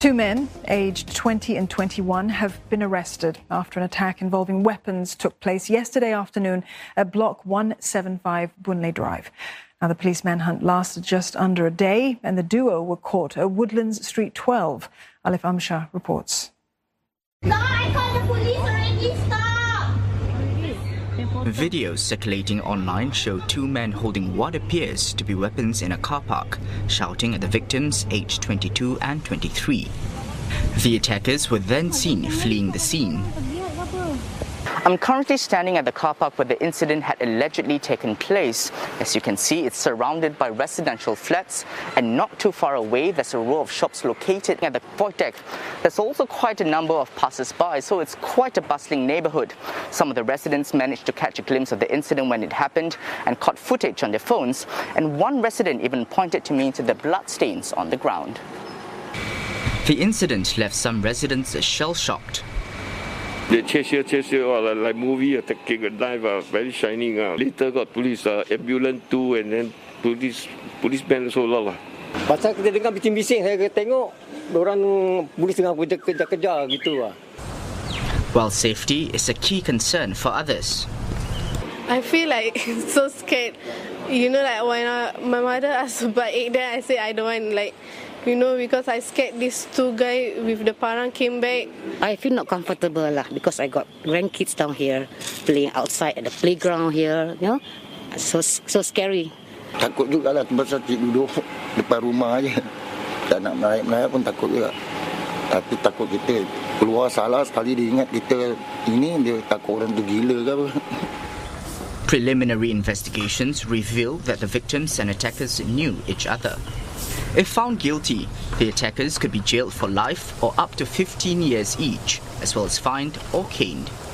Two men, aged 20 and 21, have been arrested after an attack involving weapons took place yesterday afternoon at Block 175 Boon Lay Drive. Now, the police manhunt lasted just under a day, and the duo were caught at Woodlands Street 12. Alif Amshah reports. I called the police already. Stop! Videos circulating online show two men holding what appears to be weapons in a car park, shouting at the victims aged 22 and 23. The attackers were then seen fleeing the scene. I'm currently standing at the car park where the incident had allegedly taken place. As you can see, it's surrounded by residential flats, and not too far away there's a row of shops located at the void deck. There's also quite a number of passers-by, so it's quite a bustling neighborhood. Some of the residents managed to catch a glimpse of the incident when it happened and caught footage on their phones, and one resident even pointed to me to the bloodstains on the ground. The incident left some residents shell-shocked. They chase like movie, taking a dive, very shining. Later got police, ambulance too, and then policemen also lah. Pasal kita dengar bising-bising, saya tengok orang polis tengah kejar-kejar gitu lah. While safety is a key concern for others. I feel like so scared. You know, like when my mother asked to buy egg, then I say I don't want, like, you know, because I scared these two guys with the parang came back. I feel not comfortable lah because I got grandkids down here playing outside at the playground here, you know, so scary. Takut juga lah, sebab saya duduk depan rumah aja. Tak nak melayap pun takut juga. Tapi takut kita keluar salah sekali dia ingat kita ini, dia takut orang tu gila ke apa. Preliminary investigations reveal that the victims and attackers knew each other. If found guilty, the attackers could be jailed for life or up to 15 years each, as well as fined or caned.